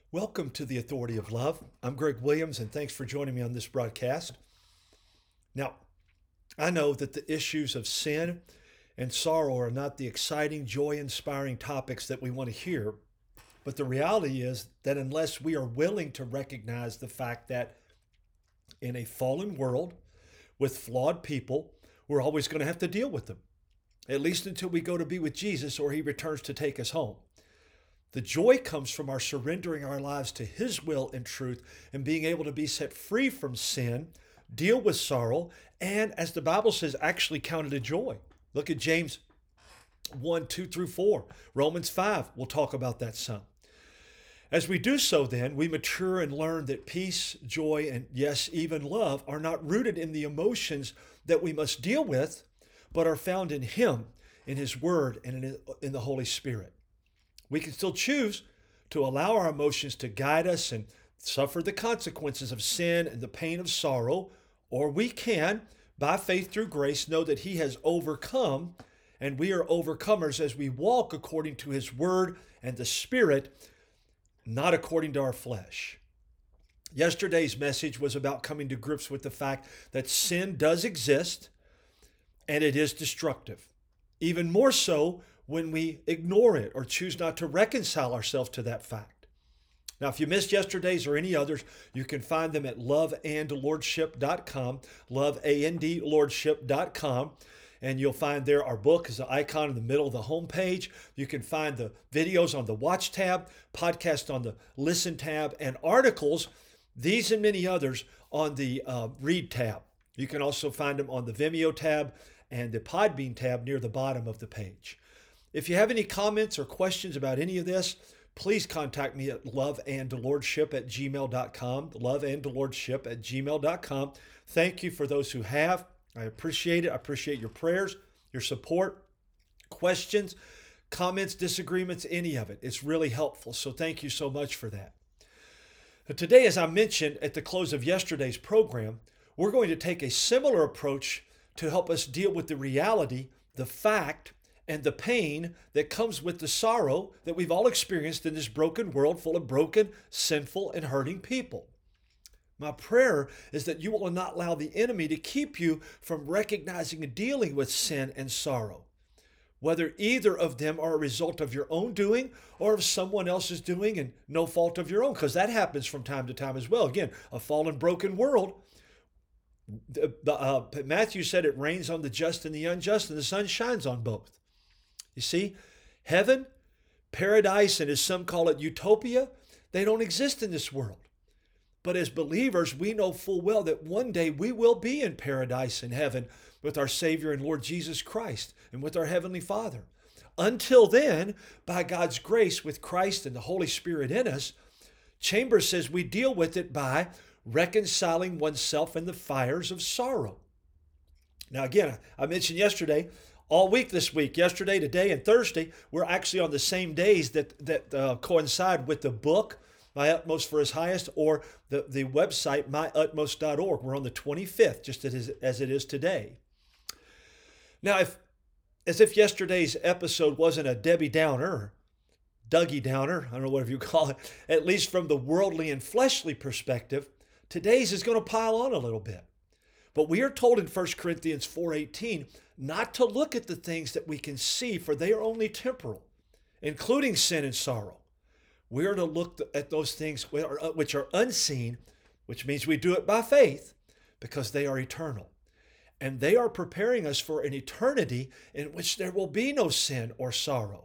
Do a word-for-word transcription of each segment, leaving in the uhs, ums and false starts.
Welcome to the Authority of Love. I'm Greg Williams, and thanks for joining me on this broadcast. Now, I know that the issues of sin and sorrow are not the exciting, joy-inspiring topics that we want to hear, but the reality is that unless we are willing to recognize the fact that in a fallen world with flawed people, we're always going to have to deal with them, at least until we go to be with Jesus or he returns to take us home. The joy comes from our surrendering our lives to his will and truth and being able to be set free from sin, deal with sorrow, and as the Bible says, actually count it a joy. Look at James one, two through four. Romans five, we'll talk about that some. As we do so then, we mature and learn that peace, joy, and yes, even love are not rooted in the emotions that we must deal with, but are found in him, in his word, and in the Holy Spirit. We can still choose to allow our emotions to guide us and suffer the consequences of sin and the pain of sorrow, or we can, by faith through grace, know that he has overcome, and we are overcomers as we walk according to his word and the Spirit, not according to our flesh. Yesterday's message was about coming to grips with the fact that sin does exist and it is destructive. Even more so when we ignore it or choose not to reconcile ourselves to that fact. Now, if you missed yesterday's or any others, you can find them at love and lordship dot com, love and lordship dot com, and you'll find there our book is the icon in the middle of the homepage. You can find the videos on the watch tab, podcast on the listen tab, and articles, these and many others, on the uh, read tab. You can also find them on the Vimeo tab and the Podbean tab near the bottom of the page. If you have any comments or questions about any of this, please contact me at loveandlordship at gmail dot com, loveandlordship at gmail dot com. Thank you for those who have. I appreciate it. I appreciate your prayers, your support, questions, comments, disagreements, any of it. It's really helpful. So thank you so much for that. Today, as I mentioned at the close of yesterday's program, we're going to take a similar approach to help us deal with the reality, the fact, and the pain that comes with the sorrow that we've all experienced in this broken world full of broken, sinful, and hurting people. My prayer is that you will not allow the enemy to keep you from recognizing and dealing with sin and sorrow, whether either of them are a result of your own doing or of someone else's doing and no fault of your own, because that happens from time to time as well. Again, a fallen, broken world. Uh, Matthew said it rains on the just and the unjust, and the sun shines on both. You see, heaven, paradise, and as some call it, utopia, they don't exist in this world. But as believers, we know full well that one day we will be in paradise in heaven with our Savior and Lord Jesus Christ and with our Heavenly Father. Until then, by God's grace with Christ and the Holy Spirit in us, Chambers says we deal with it by reconciling oneself in the fires of sorrow. Now again, I mentioned yesterday, all week this week, yesterday, today, and Thursday, we're actually on the same days that, that uh, coincide with the book, My Utmost for His Highest, or the, the website, my utmost dot org. We're on the twenty-fifth, just as, as it is today. Now, if as if yesterday's episode wasn't a Debbie Downer, Dougie Downer, I don't know whatever you call it, at least from the worldly and fleshly perspective, today's is going to pile on a little bit. But we are told in First Corinthians four eighteen not to look at the things that we can see, for they are only temporal, including sin and sorrow. We are to look at those things which are unseen, which means we do it by faith, because they are eternal. And they are preparing us for an eternity in which there will be no sin or sorrow.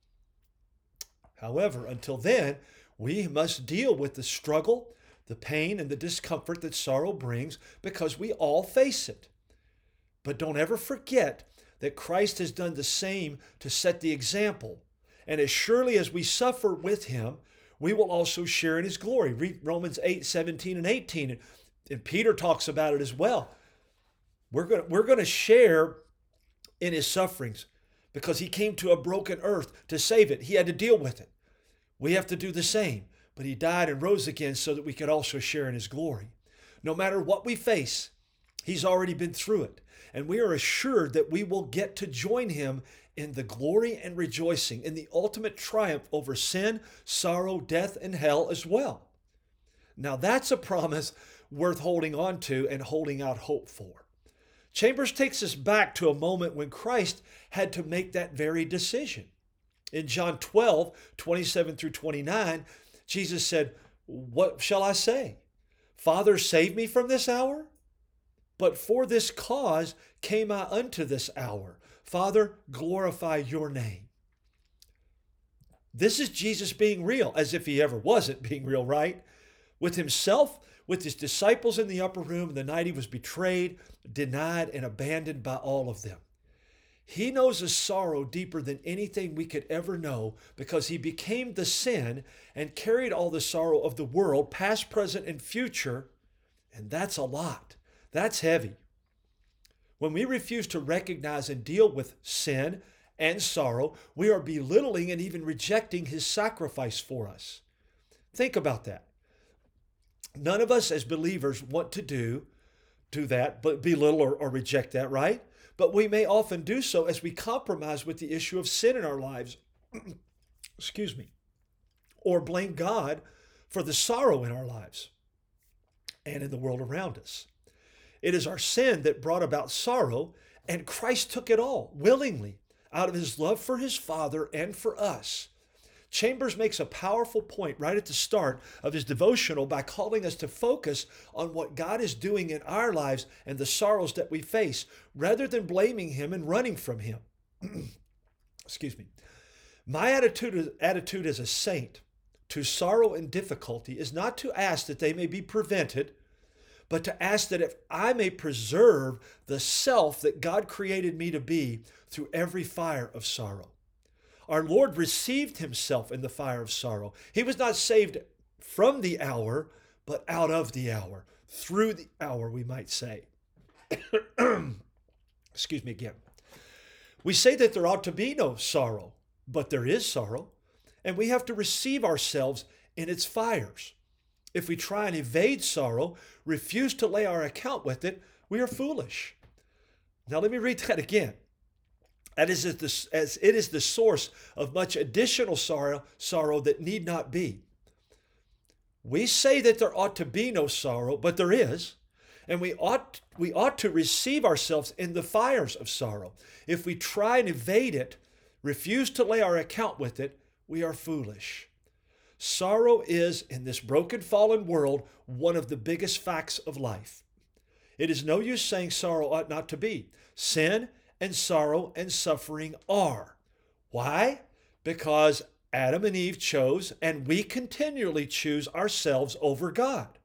However, until then, we must deal with the struggle, the pain, and the discomfort that sorrow brings, because we all face it. But don't ever forget that Christ has done the same to set the example. And as surely as we suffer with him, we will also share in his glory. Read Romans eight, seventeen, and eighteen. And Peter talks about it as well. We're going to, we're going to share in his sufferings because he came to a broken earth to save it. He had to deal with it. We have to do the same. But he died and rose again so that we could also share in his glory. No matter what we face, He's already been through it. And we are assured that we will get to join him in the glory and rejoicing, in the ultimate triumph over sin, sorrow, death, and hell as well. Now that's a promise worth holding on to and holding out hope for. Chambers takes us back to a moment when Christ had to make that very decision. In John twelve, twenty-seven through twenty-nine, Jesus said, "What shall I say? Father, save me from this hour? But for this cause came I unto this hour. Father, glorify your name." This is Jesus being real, as if he ever wasn't being real, right? With himself, with his disciples in the upper room the night he was betrayed, denied, and abandoned by all of them. He knows a sorrow deeper than anything we could ever know because he became the sin and carried all the sorrow of the world, past, present, and future. And that's a lot. That's heavy. When we refuse to recognize and deal with sin and sorrow, we are belittling and even rejecting his sacrifice for us. Think about that. None of us as believers want to do, do that, but belittle or, or reject that, right? But we may often do so as we compromise with the issue of sin in our lives, excuse me, or blame God for the sorrow in our lives and in the world around us. It is our sin that brought about sorrow, and Christ took it all willingly out of his love for his Father and for us. Chambers makes a powerful point right at the start of his devotional by calling us to focus on what God is doing in our lives and the sorrows that we face, rather than blaming him and running from him. Excuse me. My attitude, attitude as a saint to sorrow and difficulty is not to ask that they may be prevented, but to ask that if I may preserve the self that God created me to be through every fire of sorrow. Our Lord received himself in the fire of sorrow. He was not saved from the hour, but out of the hour, through the hour, we might say. Excuse me again. We say that there ought to be no sorrow, but there is sorrow, and we have to receive ourselves in its fires. If we try and evade sorrow, refuse to lay our account with it, we are foolish. Now let me read that again. That is as it is the source of much additional sorrow, sorrow that need not be. We say that there ought to be no sorrow, but there is, and we ought we ought to receive ourselves in the fires of sorrow. If we try and evade it, refuse to lay our account with it, we are foolish. Sorrow is, in this broken, fallen world, one of the biggest facts of life. It is no use saying sorrow ought not to be. Sin and sorrow and suffering are. Why? Because Adam and Eve chose, and we continually choose ourselves over God.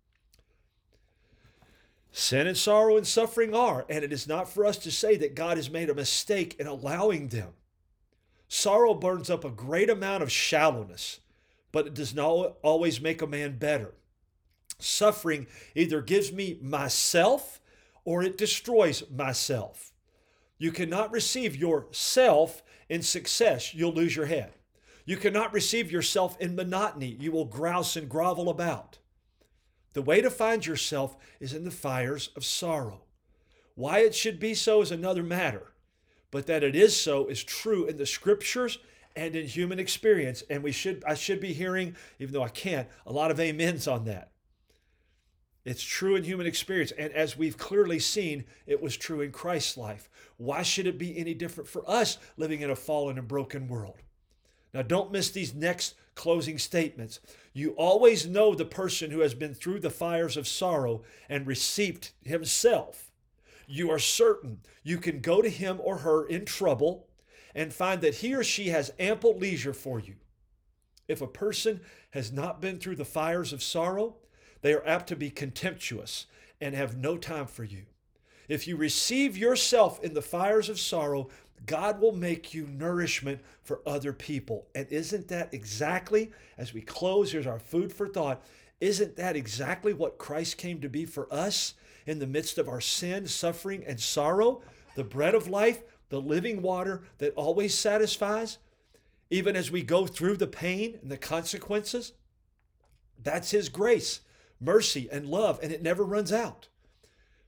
Sin and sorrow and suffering are, and it is not for us to say that God has made a mistake in allowing them. Sorrow burns up a great amount of shallowness, but it does not always make a man better. Suffering either gives me myself or it destroys myself. You cannot receive yourself in success. You'll lose your head. You cannot receive yourself in monotony. You will grouse and grovel about. The way to find yourself is in the fires of sorrow. Why it should be so is another matter, but that it is so is true in the scriptures and in human experience. And we should, I should be hearing, even though I can't, a lot of amens on that. It's true in human experience. And as we've clearly seen, it was true in Christ's life. Why should it be any different for us living in a fallen and broken world? Now, don't miss these next closing statements. You always know the person who has been through the fires of sorrow and received himself. You are certain you can go to him or her in trouble and find that he or she has ample leisure for you. If a person has not been through the fires of sorrow, they are apt to be contemptuous and have no time for you. If you receive yourself in the fires of sorrow, God will make you nourishment for other people. And isn't that exactly, as we close, here's our food for thought, isn't that exactly what Christ came to be for us in the midst of our sin, suffering, and sorrow? The bread of life, the living water that always satisfies, even as we go through the pain and the consequences. That's his grace, mercy, and love, and it never runs out.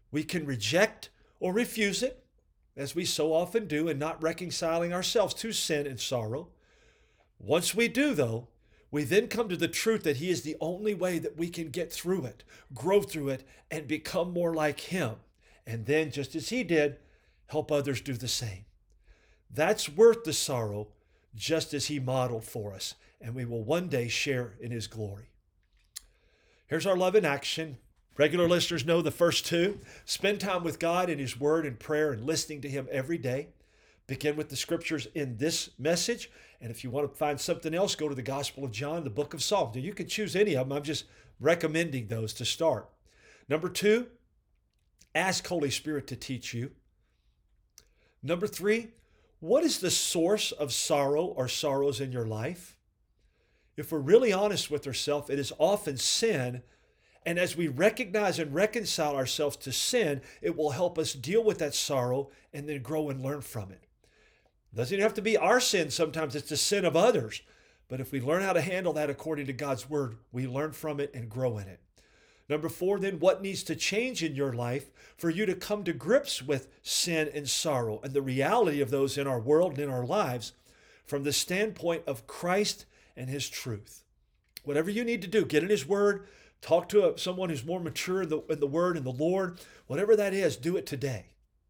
We can reject or refuse it, as we so often do, in not reconciling ourselves to sin and sorrow. Once we do, though, we then come to the truth that He is the only way that we can get through it, grow through it, and become more like Him. And then, just as He did, help others do the same. That's worth the sorrow, just as He modeled for us, and we will one day share in His glory. Here's our love in action. Regular listeners know the first two. Spend time with God in His Word and prayer and listening to Him every day. Begin with the scriptures in this message. And if you want to find something else, go to the Gospel of John, the book of Psalms. Now, you can choose any of them. I'm just recommending those to start. Number two, ask Holy Spirit to teach you. Number three, what is the source of sorrow or sorrows in your life? If we're really honest with ourselves, it is often sin. And as we recognize and reconcile ourselves to sin, it will help us deal with that sorrow and then grow and learn from it. It doesn't even have to be our sin. Sometimes it's the sin of others. But if we learn how to handle that according to God's Word, we learn from it and grow in it. Number four, then, what needs to change in your life for you to come to grips with sin and sorrow and the reality of those in our world and in our lives from the standpoint of Christ and His truth? Whatever you need to do, get in His Word, talk to a, someone who's more mature in the, in the Word and the Lord. Whatever that is, do it today.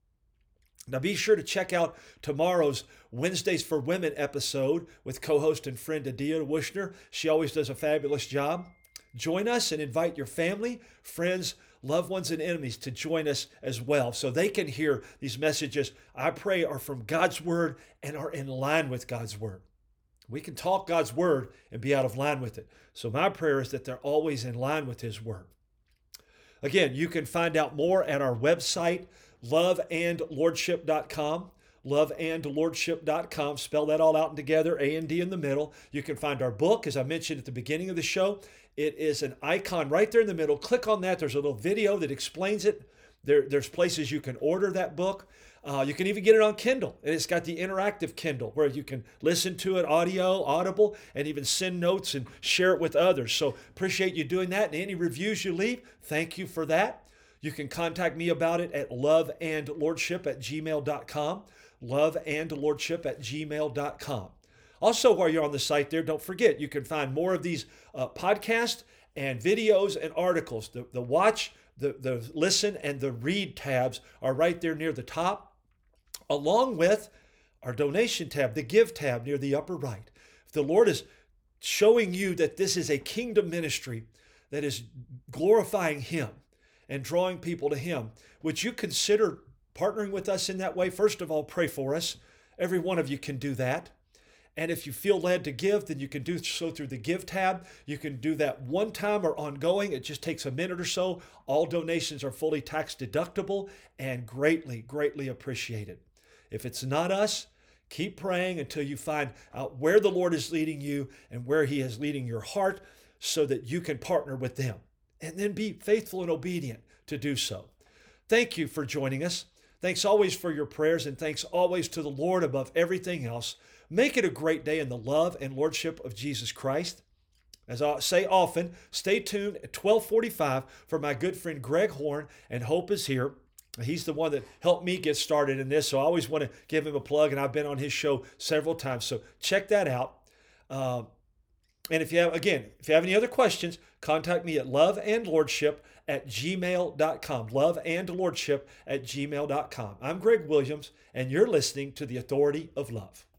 Now be sure to check out tomorrow's Wednesdays for Women episode with co-host and friend Adia Wushner. She always does a fabulous job. Join us and invite your family, friends, loved ones, and enemies to join us as well so they can hear these messages, I pray, are from God's Word and are in line with God's Word. We can talk God's Word and be out of line with it. So my prayer is that they're always in line with His Word. Again, you can find out more at our website, love and lordship dot com. love and lordship dot com. Spell that all out together, A and D in the middle. You can find our book, as I mentioned at the beginning of the show. It is an icon right there in the middle. Click on that. There's a little video that explains it. There, there's places you can order that book. Uh, you can even get it on Kindle. And it's got the interactive Kindle where you can listen to it audio, audible, and even send notes and share it with others. So appreciate you doing that. And any reviews you leave, thank you for that. You can contact me about it at love and lordship at gmail dot com. love and lordship at gmail dot com. Also, while you're on the site there, don't forget, you can find more of these uh, podcasts and videos and articles. The, the watch, the, the listen, and the read tabs are right there near the top, along with our donation tab, the give tab near the upper right. If the Lord is showing you that this is a kingdom ministry that is glorifying Him and drawing people to Him, would you consider partnering with us in that way? First of all, pray for us. Every one of you can do that. And if you feel led to give, then you can do so through the Give tab. You can do that one time or ongoing. It just takes a minute or so. All donations are fully tax deductible and greatly, greatly appreciated. If it's not us, keep praying until you find out where the Lord is leading you and where He is leading your heart so that you can partner with them. And then be faithful and obedient to do so. Thank you for joining us. Thanks always for your prayers, and thanks always to the Lord above everything else. Make it a great day in the love and lordship of Jesus Christ. As I say often, stay tuned at twelve forty-five for my good friend Greg Horn, and Hope is here. He's the one that helped me get started in this, so I always want to give him a plug, and I've been on his show several times, so check that out. Uh, and if you have, again, if you have any other questions, contact me at love and lordship at gmail dot com. love and lordship at gmail dot com. I'm Greg Williams, and you're listening to The Authority of Love.